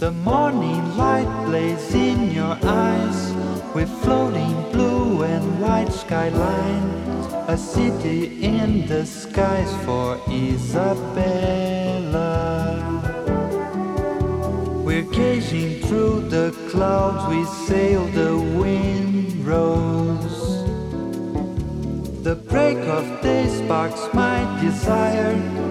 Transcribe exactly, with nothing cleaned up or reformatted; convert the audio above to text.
The morning light plays in your eyes with floating blue and white skyline. A city in the skies for Isabella. We're gazing through the clouds, we sail the windrows. The break of day sparks my desire